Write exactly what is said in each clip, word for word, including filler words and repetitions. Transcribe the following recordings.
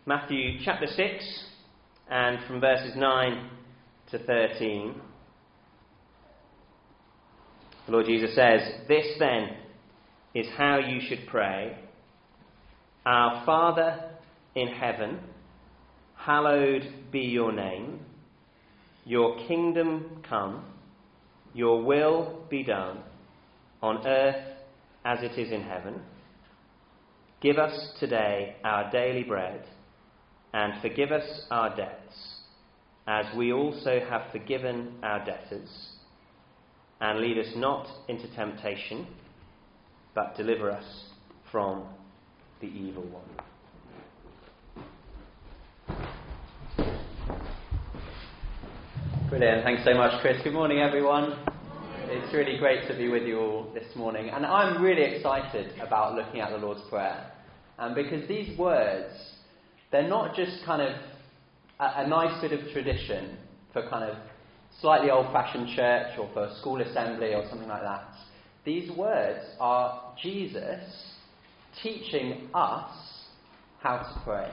Matthew chapter six, and from verses nine to thirteen. The Lord Jesus says, "This then is how you should pray. Our Father in heaven, hallowed be your name. Your kingdom come, your will be done, on earth as it is in heaven. Give us today our daily bread, and forgive us our debts, as we also have forgiven our debtors. And lead us not into temptation, but deliver us from the evil one." Brilliant. Thanks so much, Chris. Good morning, everyone. It's really great to be with you all this morning. And I'm really excited about looking at the Lord's Prayer. Um, because these words, they're not just kind of a, a nice bit of tradition for kind of slightly old-fashioned church or for school assembly or something like that. These words are Jesus teaching us how to pray.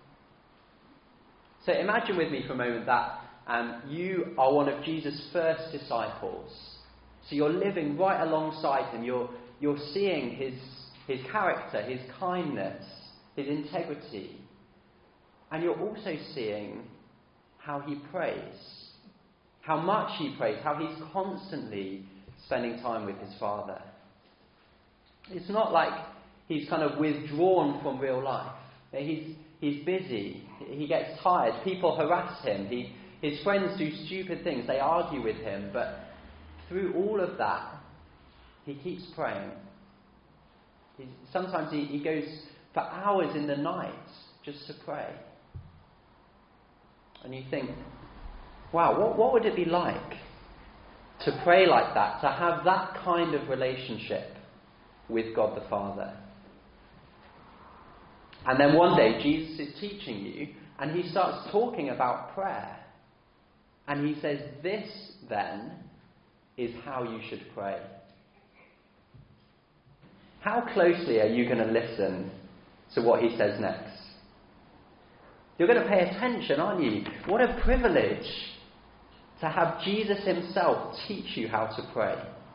So imagine with me for a moment that um, you are one of Jesus' first disciples. So you're living right alongside him. You're, you're seeing his, his character, his kindness, his integrity. And you're also seeing how he prays. How much he prays, how he's constantly spending time with his Father. It's not like he's kind of withdrawn from real life. He's, he's busy, he gets tired, people harass him, he, his friends do stupid things, they argue with him, but through all of that, he keeps praying. He's, sometimes he, he goes for hours in the night just to pray. And you think, wow, what, what would it be like to pray like that, to have that kind of relationship with God the Father? And then one day, Jesus is teaching you, and he starts talking about prayer. And he says, this, then, is how you should pray. How closely are you going to listen to what he says next? You're going to pay attention, aren't you? What a privilege to have Jesus himself teach you how to pray.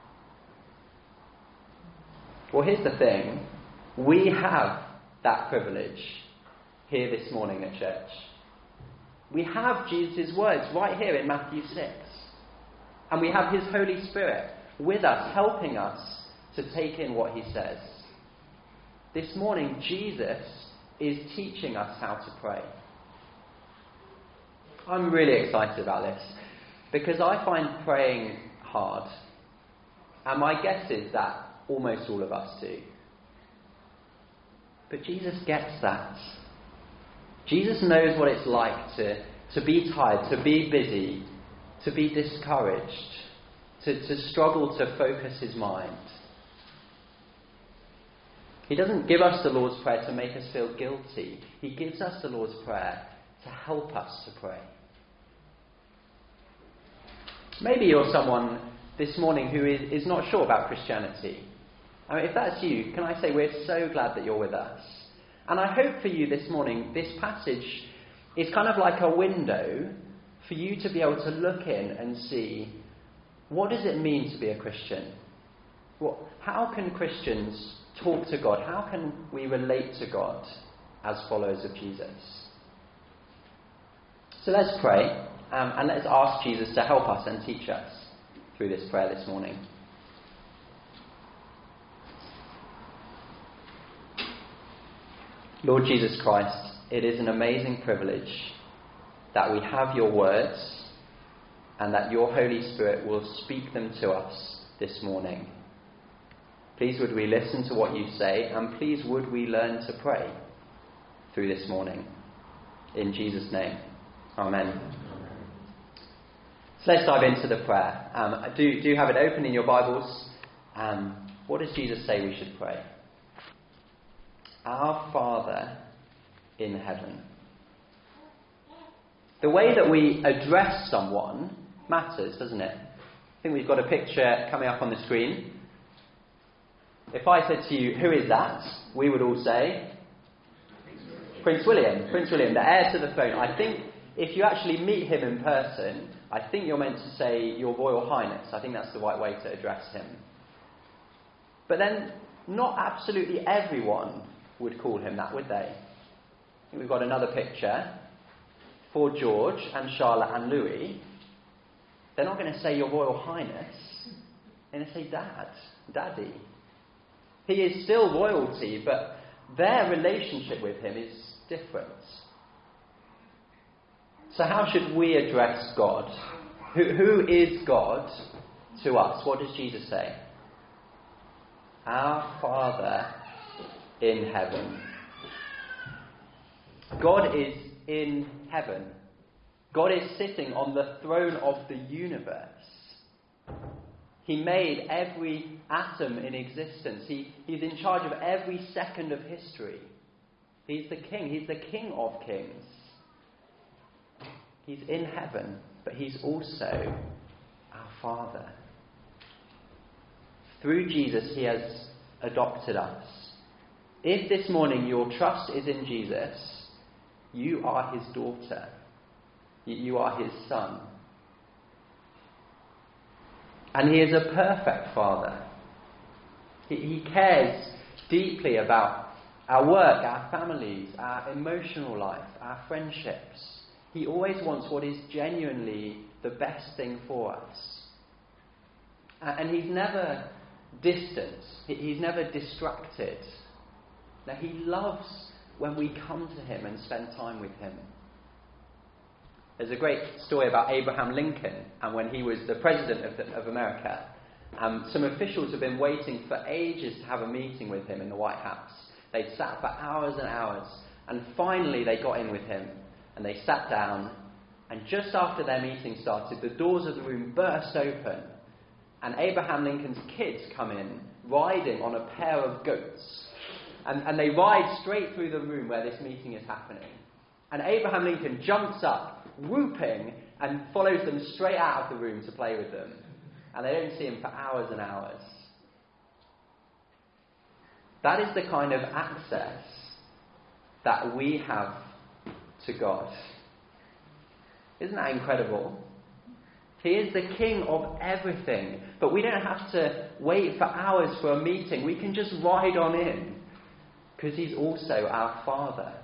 Well, here's the thing. We have that privilege here this morning at church. We have Jesus' words right here in Matthew six. And we have his Holy Spirit with us, helping us to take in what he says. This morning, Jesus is teaching us how to pray. I'm really excited about this, because I find praying hard. And my guess is that almost all of us do. But Jesus gets that. Jesus knows what it's like to, to be tired, to be busy, to be discouraged, to, to struggle to focus his mind. He doesn't give us the Lord's Prayer to make us feel guilty. He gives us the Lord's Prayer to help us to pray. Maybe you're someone this morning who is, is not sure about Christianity. I mean, if that's you, can I say we're so glad that you're with us. And I hope for you this morning, this passage is kind of like a window for you to be able to look in and see, what does it mean to be a Christian? Well, how can Christians talk to God? How can we relate to God as followers of Jesus? So let's pray, um, and let's ask Jesus to help us and teach us through this prayer this morning. Lord Jesus Christ, it is an amazing privilege that we have your words and that your Holy Spirit will speak them to us this morning. Please would we listen to what you say, and please would we learn to pray through this morning. In Jesus' name, amen. So let's dive into the prayer. Um, do, do have it open in your Bibles. Um, what does Jesus say we should pray? Our Father in heaven. The way that we address someone matters, doesn't it? I think we've got a picture coming up on the screen. If I said to you, who is that? We would all say, Prince William, Prince William, the heir to the throne. I think if you actually meet him in person, I think you're meant to say Your Royal Highness. I think that's the right way to address him. But then, not absolutely everyone would call him that, would they? I think we've got another picture. For George and Charlotte and Louis, they're not going to say Your Royal Highness. They're going to say Dad, Daddy. He is still royalty, but their relationship with him is different. So how should we address God? Who, who is God to us? What does Jesus say? Our Father in heaven. God is in heaven. God is sitting on the throne of the universe. He made every atom in existence. He, he's in charge of every second of history. He's the king. He's the king of kings. He's in heaven, but he's also our Father. Through Jesus, he has adopted us. If this morning your trust is in Jesus, you are his daughter. You are his son. And he is a perfect Father. He, he cares deeply about our work, our families, our emotional life, our friendships. He always wants what is genuinely the best thing for us. And he's never distant. He's never distracted. Now, he loves when we come to him and spend time with him. There's a great story about Abraham Lincoln, and when he was the president of, the, of America, um, some officials had been waiting for ages to have a meeting with him in the White House. They'd sat for hours and hours, and finally they got in with him, and they sat down, and just after their meeting started, the doors of the room burst open, and Abraham Lincoln's kids come in, riding on a pair of goats, and, and they ride straight through the room where this meeting is happening. And Abraham Lincoln jumps up, whooping, and follows them straight out of the room to play with them. And they don't see him for hours and hours. That is the kind of access that we have to God. Isn't that incredible? He is the king of everything, but we don't have to wait for hours for a meeting. We can just ride on in, because he's also our Father.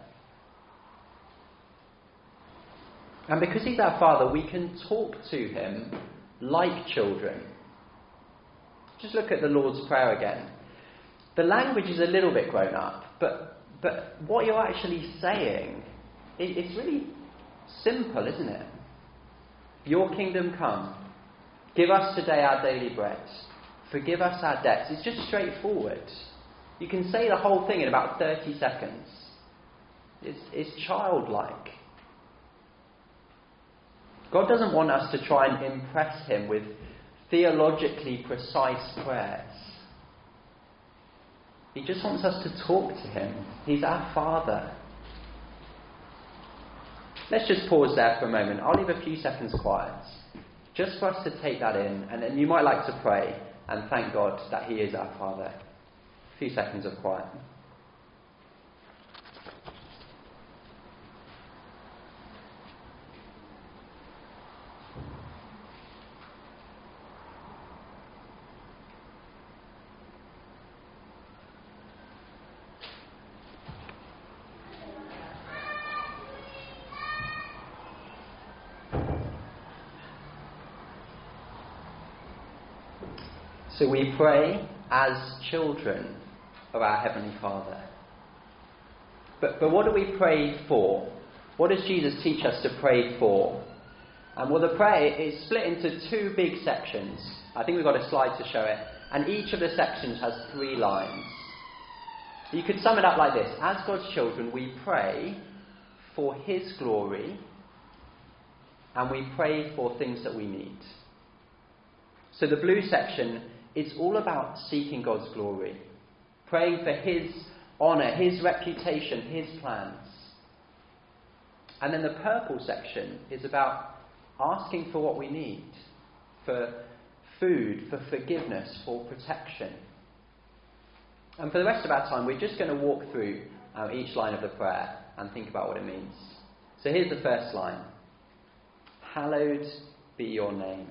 And because he's our Father, we can talk to him like children. Just look at the Lord's Prayer again. The language is a little bit grown up, but but what you're actually saying, it, it's really simple, isn't it? Your kingdom come. Give us today our daily bread. Forgive us our debts. It's just straightforward. You can say the whole thing in about thirty seconds. It's, it's childlike. God doesn't want us to try and impress him with theologically precise prayers. He just wants us to talk to him. He's our Father. Let's just pause there for a moment. I'll leave a few seconds quiet, just for us to take that in, and then you might like to pray and thank God that he is our Father. A few seconds of quiet. So we pray as children of our Heavenly Father. But, but what do we pray for? What does Jesus teach us to pray for? Um, well, the prayer is split into two big sections. I think we've got a slide to show it. And each of the sections has three lines. You could sum it up like this. As God's children, we pray for his glory, and we pray for things that we need. So the blue section, it's all about seeking God's glory, praying for his honour, his reputation, his plans. And then the purple section is about asking for what we need, for food, for forgiveness, for protection. And for the rest of our time, we're just going to walk through uh, each line of the prayer. and think about what it means. So here's the first line. Hallowed be your name.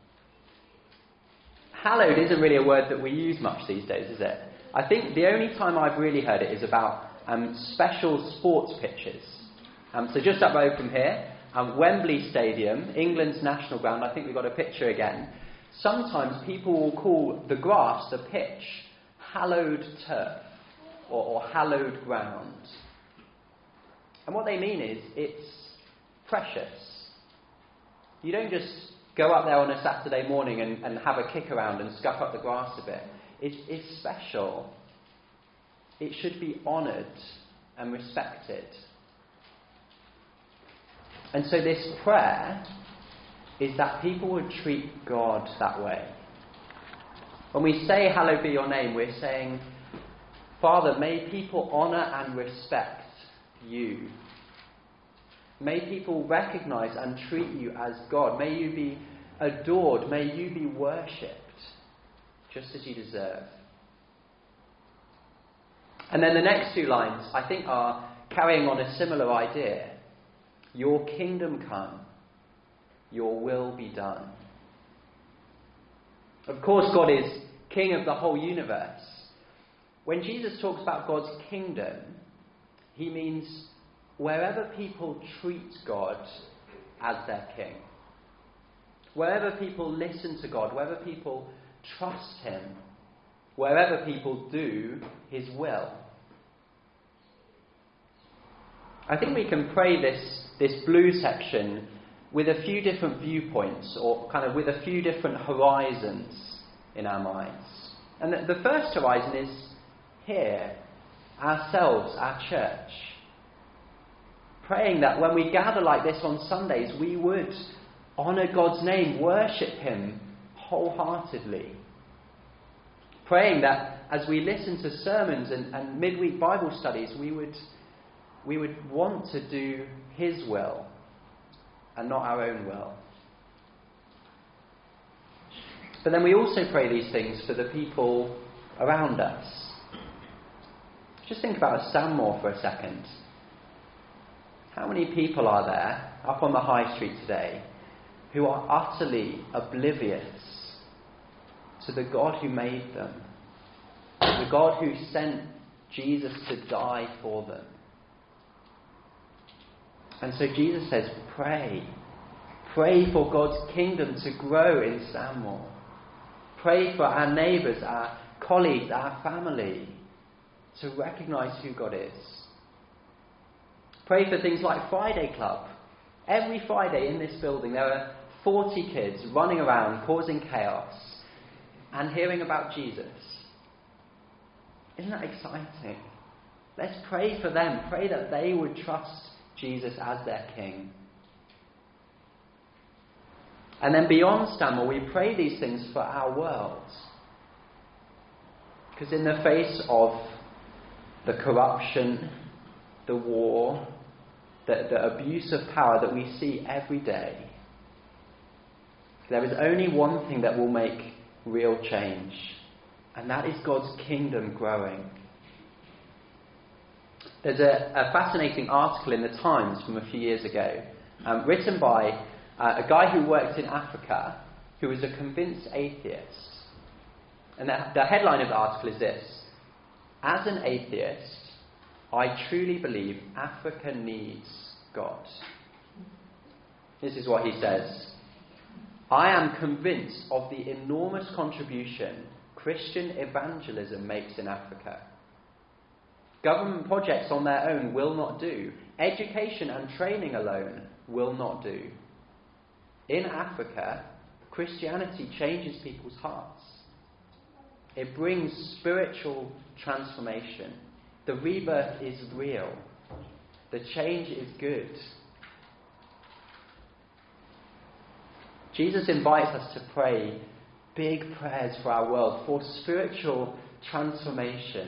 Hallowed isn't really a word that we use much these days, is it? I think the only time I've really heard it is about um, special sports pitches. Um, so just up road from here, um, Wembley Stadium, England's national ground, I think we've got a picture again. Sometimes people will call the grass, the pitch, hallowed turf or, or hallowed ground. And what they mean is it's precious. You don't just go up there on a Saturday morning and, and have a kick around and scuff up the grass a bit. It's, it's special. It should be honoured and respected. And so this prayer is that people would treat God that way. When we say, hallowed be your name, we're saying, Father, may people honour and respect you. May people recognise and treat you as God. May you be adored. May you be worshipped just as you deserve. And then the next two lines, I think, are carrying on a similar idea. Your kingdom come, your will be done. Of course, God is king of the whole universe. When Jesus talks about God's kingdom, he means wherever people treat God as their king, wherever people listen to God, wherever people trust him, wherever people do his will. I think we can pray this, this blue section with a few different viewpoints, or kind of with a few different horizons in our minds. And the, the first horizon is here, ourselves, our church. Praying that when we gather like this on Sundays, we would honour God's name, worship him wholeheartedly. Praying that as we listen to sermons and, and midweek Bible studies, we would, we would want to do his will and not our own will. But then we also pray these things for the people around us. Just think about Stanmore for a second. How many people are there up on the high street today who are utterly oblivious to the God who made them, the God who sent Jesus to die for them? And so Jesus says, pray. Pray for God's kingdom to grow in Stanmore. Pray for our neighbours, our colleagues, our family to recognise who God is. Pray for things like Friday Club. Every Friday in this building there are forty kids running around causing chaos and hearing about Jesus. Isn't that exciting? Let's pray for them. Pray that they would trust Jesus as their King. And then beyond Stanmore, we pray these things for our world. Because in the face of the corruption, the war, the, the abuse of power that we see every day, there is only one thing that will make real change, and that is God's kingdom growing. There's a, a fascinating article in the Times from a few years ago, um, written by uh, a guy who worked in Africa, who was a convinced atheist. And the, the headline of the article is this: as an atheist, I truly believe Africa needs God. This is what he says. I am convinced of the enormous contribution Christian evangelism makes in Africa. Government projects on their own will not do. Education and training alone will not do. In Africa, Christianity changes people's hearts. It brings spiritual transformation. The rebirth is real. The change is good. Jesus invites us to pray big prayers for our world, for spiritual transformation,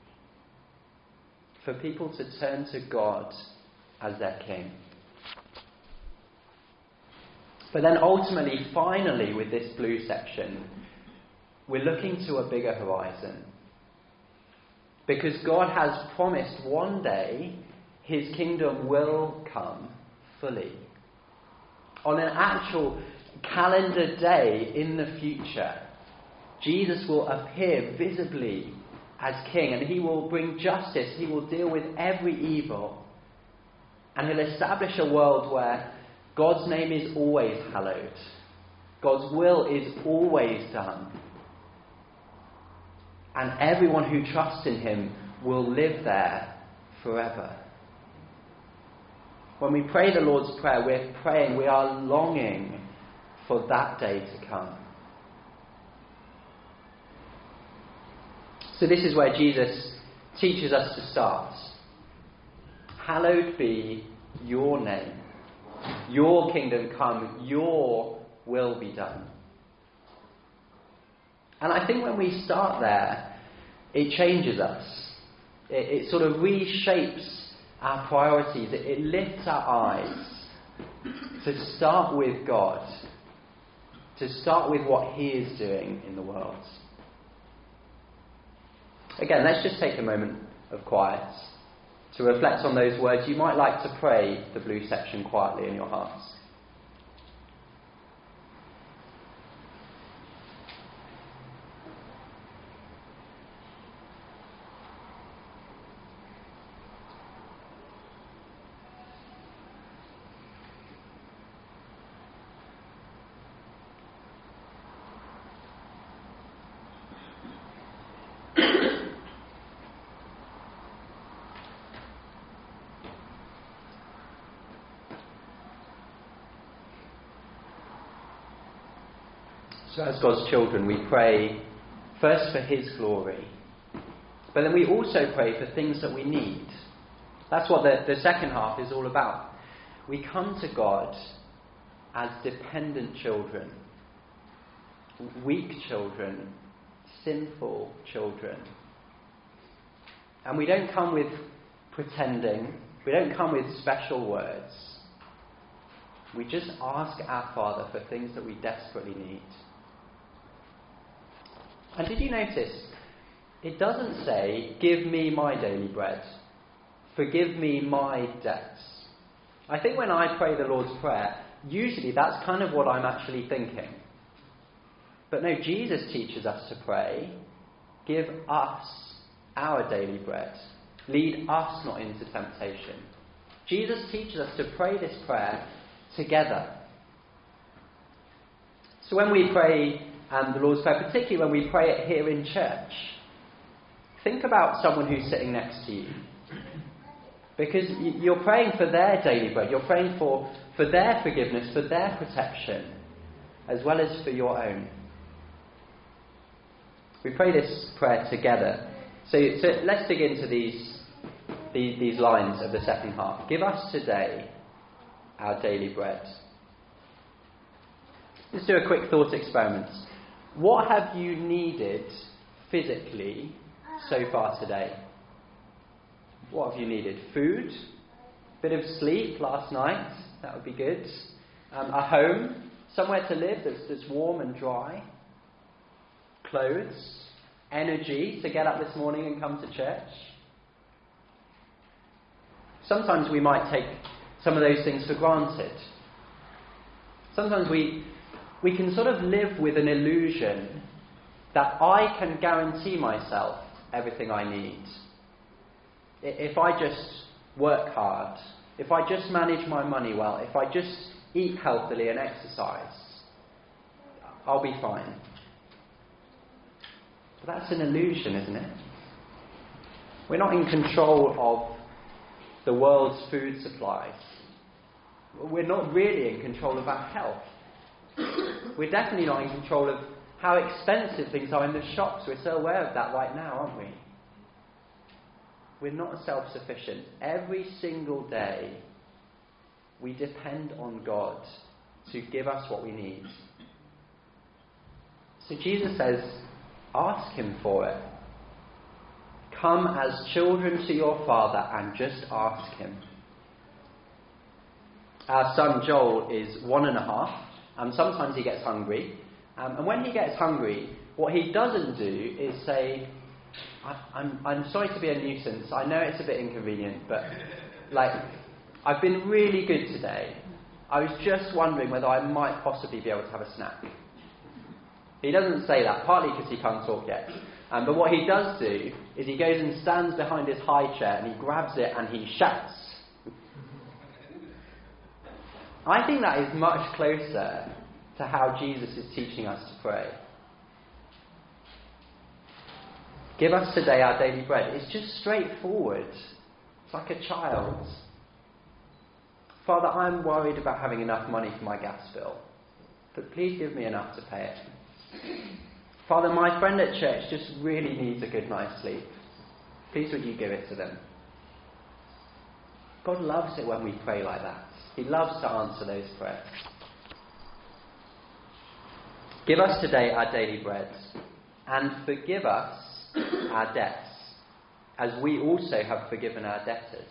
for people to turn to God as their King. But then ultimately, finally, with this blue section, we're looking to a bigger horizon. Because God has promised one day his kingdom will come fully. On an actual calendar day in the future, Jesus will appear visibly as king, and he will bring justice. He will deal with every evil, and he'll establish a world where God's name is always hallowed. God's will is always done. And everyone who trusts in him will live there forever. When we pray the Lord's Prayer, we're praying, we are longing for that day to come. So this is where Jesus teaches us to start. Hallowed be your name. Your kingdom come. Your will be done. And I think when we start there, it changes us. It, it sort of reshapes our priorities. It, it lifts our eyes to start with God, to start with what he is doing in the world. Again, let's just take a moment of quiet to reflect on those words. You might like to pray the blue section quietly in your hearts. So as God's children, we pray first for his glory, but then we also pray for things that we need. That's what the, the second half is all about. We come to God as dependent children, weak children, sinful children. And we don't come with pretending, we don't come with special words. We just ask our Father for things that we desperately need. And did you notice, it doesn't say, give me my daily bread, forgive me my debts. I think when I pray the Lord's Prayer, usually that's kind of what I'm actually thinking. But no, Jesus teaches us to pray, give us our daily bread, lead us not into temptation. Jesus teaches us to pray this prayer together. So when we pray and the Lord's Prayer, particularly when we pray it here in church, think about someone who's sitting next to you. Because you're praying for their daily bread, you're praying for, for their forgiveness, for their protection, as well as for your own. We pray this prayer together. So, so let's dig into these, these, these lines of the second half. Give us today our daily bread. Let's do a quick thought experiment. What have you needed physically so far today? What have you needed? Food? Bit of sleep last night? That would be good. Um, a home? Somewhere to live that's, that's warm and dry? Clothes? Energy to get up this morning and come to church? Sometimes we might take some of those things for granted. Sometimes we... We can sort of live with an illusion that I can guarantee myself everything I need. If I just work hard, if I just manage my money well, if I just eat healthily and exercise, I'll be fine. But that's an illusion, isn't it? We're not in control of the world's food supplies. We're not really in control of our health. We're definitely not in control of how expensive things are in the shops. We're so aware of that right now, aren't we? We're not self-sufficient. Every single day, we depend on God to give us what we need. So Jesus says, ask him for it. Come as children to your Father and just ask him. Our son Joel is one and a half. Um, sometimes he gets hungry. Um, and when he gets hungry, what he doesn't do is say, I, I'm, I'm sorry to be a nuisance. I know it's a bit inconvenient, but Like, I've been really good today. I was just wondering whether I might possibly be able to have a snack. He doesn't say that, partly because he can't talk yet. Um, but what he does do is he goes and stands behind his high chair and he grabs it and he shouts. I think that is much closer to how Jesus is teaching us to pray. Give us today our daily bread. It's just straightforward. It's like a child. Father, I'm worried about having enough money for my gas bill, but please give me enough to pay it. Father, my friend at church just really needs a good night's sleep. Please would you give it to them? God loves it when we pray like that. He loves to answer those prayers. Give us today our daily bread, and forgive us our debts, as we also have forgiven our debtors.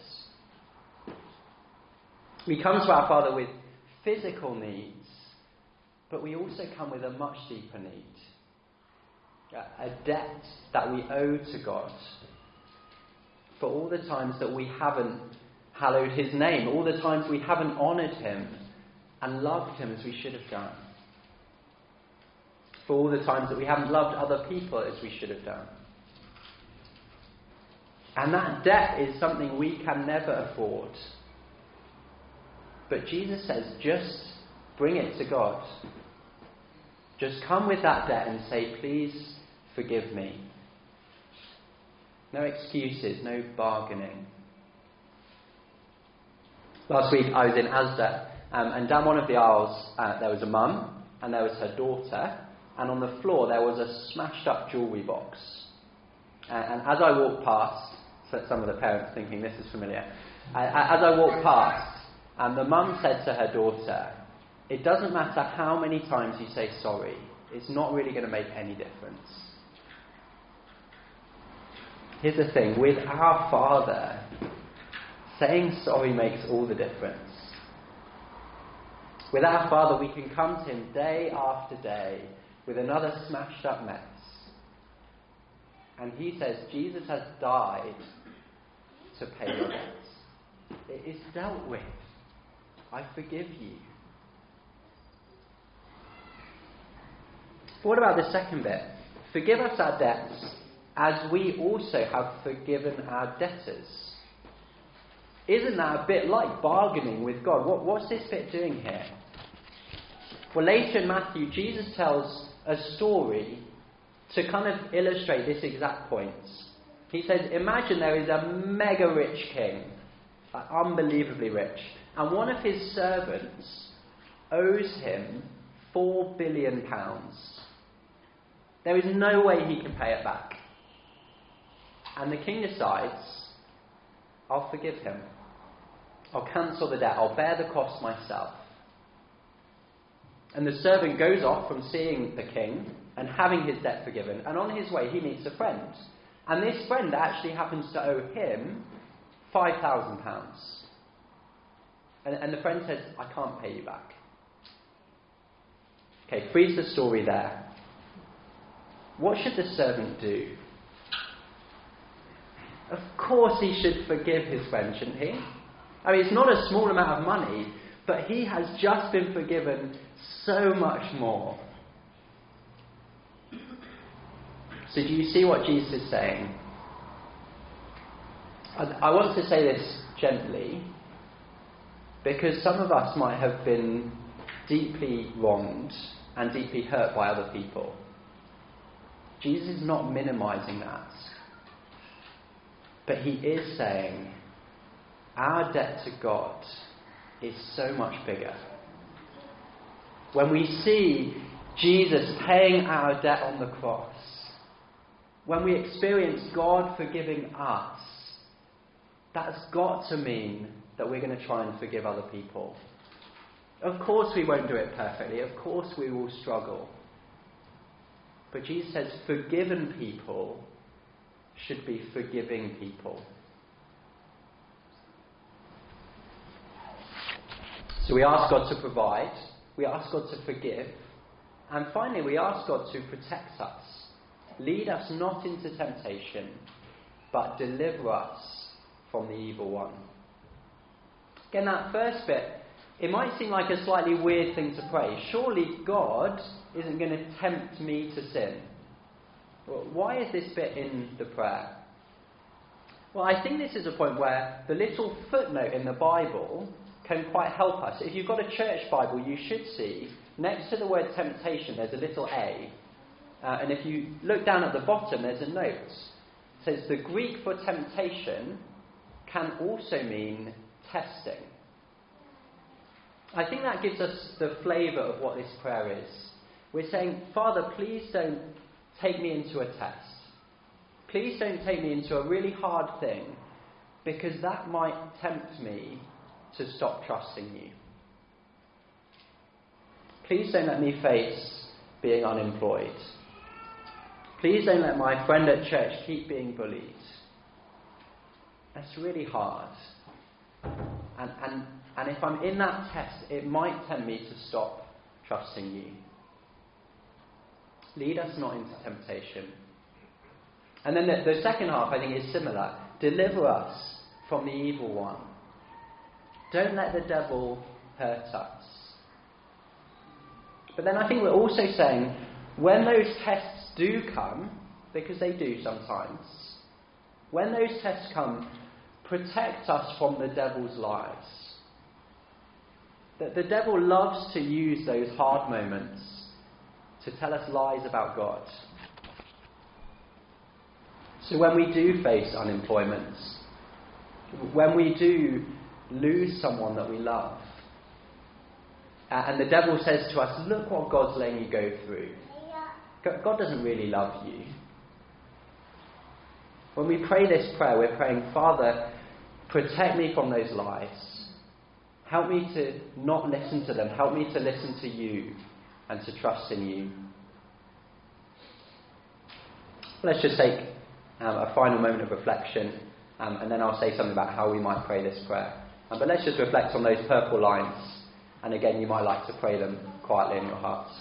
We come to our Father with physical needs, but we also come with a much deeper need. A debt that we owe to God for all the times that we haven't hallowed his name, all the times we haven't honoured him and loved him as we should have done, for all the times that we haven't loved other people as we should have done. And that debt is something we can never afford. But Jesus says, just bring it to God. Just come with that debt and say, please forgive me. No excuses, no bargaining. Last week I was in Asda, um, and down one of the aisles uh, there was a mum, and there was her daughter, and on the floor there was a smashed up jewellery box. Uh, and as I walked past, so some of the parents thinking this is familiar, uh, as I walked past, um, the mum said to her daughter, it doesn't matter how many times you say sorry, it's not really going to make any difference. Here's the thing, with our Father, saying sorry makes all the difference. With our Father, we can come to him day after day with another smashed up mess. And he says, Jesus has died to pay your debts. It is dealt with. I forgive you. What about the second bit? Forgive us our debts as we also have forgiven our debtors. Isn't that a bit like bargaining with God? What, what's this bit doing here? Well, later in Matthew, Jesus tells a story to kind of illustrate this exact point. He says, imagine there is a mega rich king, like unbelievably rich, and one of his servants owes him four billion pounds. There is no way he can pay it back. And the king decides, I'll forgive him. I'll cancel the debt. I'll bear the cost myself. And the servant goes off from seeing the king and having his debt forgiven, and on his way he meets a friend. And this friend actually happens to owe him five thousand pounds. And, and the friend says, I can't pay you back. Okay, freeze the story there. What should the servant do? Of course he should forgive his friend, shouldn't he? I mean, it's not a small amount of money, but he has just been forgiven so much more. So do you see what Jesus is saying? I, I want to say this gently, because some of us might have been deeply wronged and deeply hurt by other people. Jesus is not minimizing that. But he is saying, our debt to God is so much bigger. When we see Jesus paying our debt on the cross, when we experience God forgiving us, that's got to mean that we're going to try and forgive other people. Of course we won't do it perfectly. Of course we will struggle. But Jesus says forgiven people should be forgiving people. So we ask God to provide, we ask God to forgive, and finally we ask God to protect us. Lead us not into temptation, but deliver us from the evil one. Again, that first bit, it might seem like a slightly weird thing to pray. Surely God isn't going to tempt me to sin. Well, why is this bit in the prayer? Well, I think this is a point where the little footnote in the Bible can quite help us. If you've got a church Bible, you should see, next to the word temptation, there's a little A. Uh, and if you look down at the bottom, there's a note. It says the Greek for temptation can also mean testing. I think that gives us the flavour of what this prayer is. We're saying, Father, please don't take me into a test. Please don't take me into a really hard thing, because that might tempt me to stop trusting you. Please don't let me face being unemployed. Please don't let my friend at church keep being bullied. That's really hard. And, and, and if I'm in that test, it might tempt me to stop trusting you. Lead us not into temptation. And then the, the second half, I think, is similar. Deliver us from the evil one. Don't let the devil hurt us. But then I think we're also saying, when those tests do come, because they do sometimes, when those tests come, protect us from the devil's lies. That the devil loves to use those hard moments to tell us lies about God. So when we do face unemployment, when we do lose someone that we love, uh, and the devil says to us, look what God's letting you go through. God doesn't really love you. When we pray this prayer, we're praying, Father, protect me from those lies. Help me to not listen to them. Help me to listen to you and to trust in you. Let's just take um, a final moment of reflection, um, and then I'll say something about how we might pray this prayer. Um, but let's just reflect on those purple lines, and again, you might like to pray them quietly in your hearts.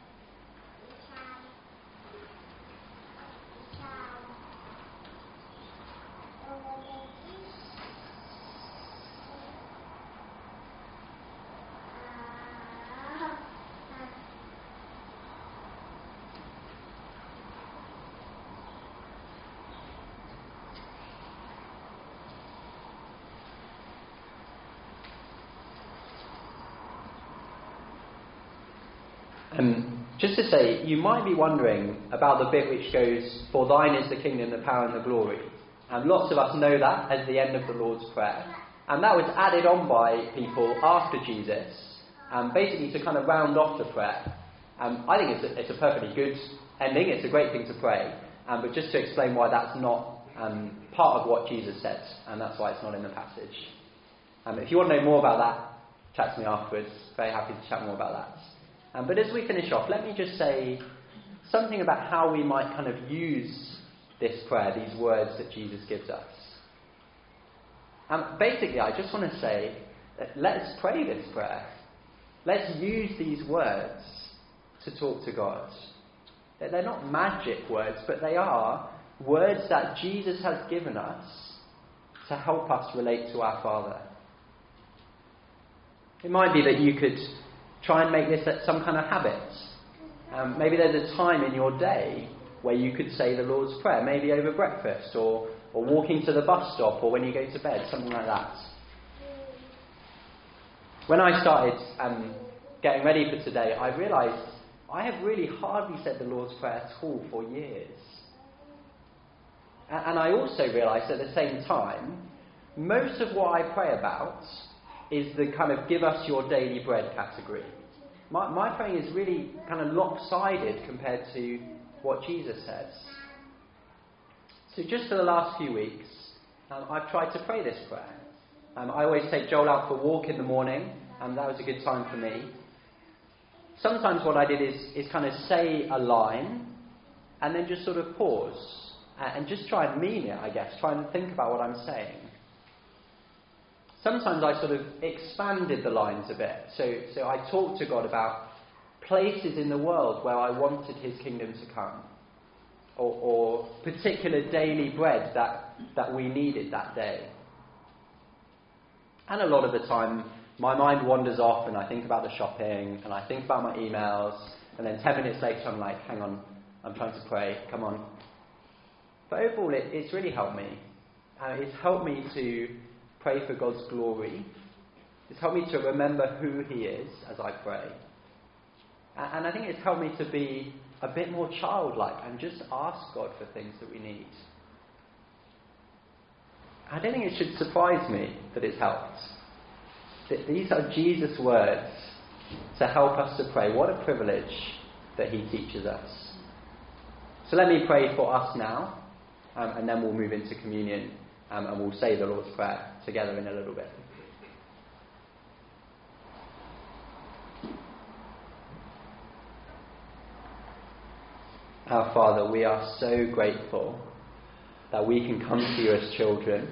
Um, just to say, you might be wondering about the bit which goes, for thine is the kingdom, the power and the glory. And lots of us know that as the end of the Lord's Prayer. And that was added on by people after Jesus, um, basically to kind of round off the prayer. Um, I think it's a, it's a perfectly good ending, it's a great thing to pray. Um, but just to explain why that's not um, part of what Jesus said, and that's why it's not in the passage. Um, if you want to know more about that, chat to me afterwards. Very happy to chat more about that. Um, but as we finish off, let me just say something about how we might kind of use this prayer, these words that Jesus gives us. Um, basically, I just want to say, that let's pray this prayer. Let's use these words to talk to God. They're not magic words, but they are words that Jesus has given us to help us relate to our Father. It might be that you could try and make this some kind of habit. Um, maybe there's a time in your day where you could say the Lord's Prayer, maybe over breakfast or, or walking to the bus stop or when you go to bed, something like that. When I started um, getting ready for today, I realised I have really hardly said the Lord's Prayer at all for years. And, and I also realised at the same time, most of what I pray about is the kind of give us your daily bread category. My, my praying is really kind of lopsided compared to what Jesus says. So just for the last few weeks, um, I've tried to pray this prayer. Um, I always take Joel out for a walk in the morning, and that was a good time for me. Sometimes what I did is, is kind of say a line, and then just sort of pause, and just try and mean it, I guess. Try and think about what I'm saying. Sometimes I sort of expanded the lines a bit. So, so I talked to God about places in the world where I wanted his kingdom to come. Or, or particular daily bread that, that we needed that day. And a lot of the time, my mind wanders off and I think about the shopping and I think about my emails, and then ten minutes later I'm like, hang on, I'm trying to pray, come on. But overall, it, it's really helped me. Uh, it's helped me to pray for God's glory. It's helped me to remember who He is as I pray. And, and I think it's helped me to be a bit more childlike and just ask God for things that we need. I don't think it should surprise me that it's helped. That these are Jesus' words to help us to pray. What a privilege that He teaches us. So let me pray for us now, um, and then we'll move into communion, um, and we'll say the Lord's Prayer together in a little bit. Our Father, we are so grateful that we can come to You as children.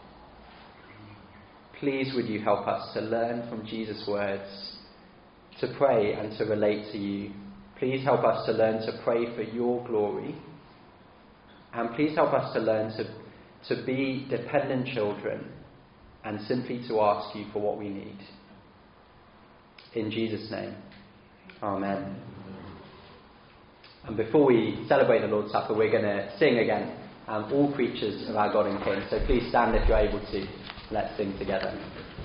Please would You help us to learn from Jesus' words, to pray and to relate to You. Please help us to learn to pray for Your glory. And please help us to learn to, to be dependent children and simply to ask You for what we need. In Jesus' name, Amen. And before we celebrate the Lord's Supper, we're going to sing again, um, All Creatures of Our God and King. So please stand if you're able to. Let's sing together.